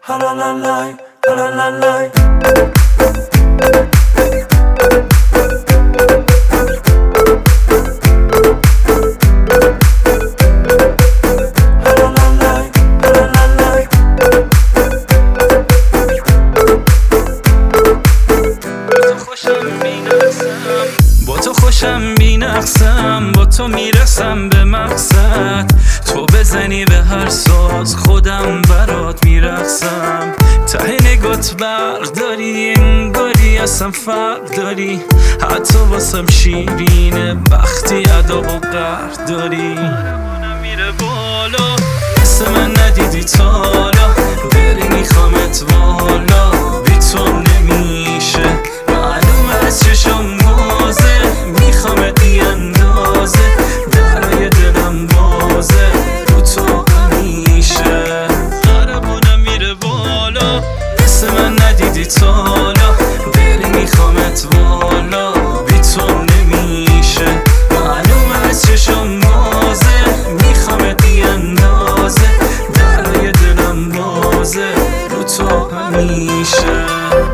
با تو خوشم بینقصم، با تو میرسم به مقصد. تو بزنی به هر ساز خودم برات میرقصم. ته نگات برداری انگاری اصلا فرق داری، حتی واسم شیرینه وقتی ادا و قهر داری. قهرمانم میره بالا مثل من ندیدی تا حالا، بری میخوامت والا بی تو نمیشه. معلومه از چشم بازه میخوامت بی اندازه، درای دلم بازه رو تو همیشه. قهرمانم میره بالا مثل من ندیدی تا حالا، بری میخوامت والا بی تو نمیشه. معلومه از چشم بازه میخوامت بی اندازه، درای دلم بازه رو تو همیشه.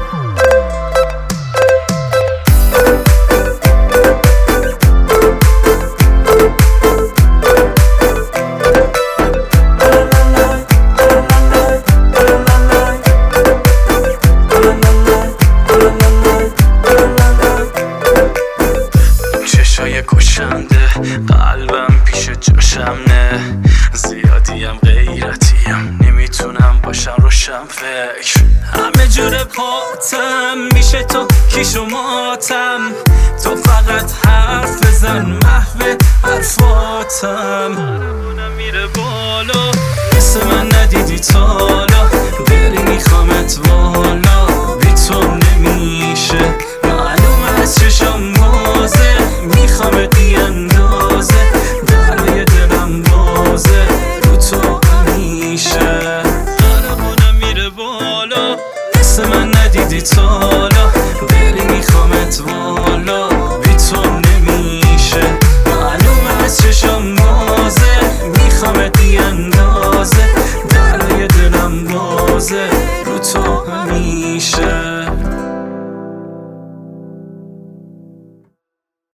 چشای کشنده قلبم پیش جاشم نه، زیادیم غیرتیم نمیتونم باشم روشم فکر. همه جور پاتم میشه تو کیش و ماتم، تو فقط حرف بزن محو حرفاتم. قهرمانم میره بالا مثل من ندیدی تا حالا،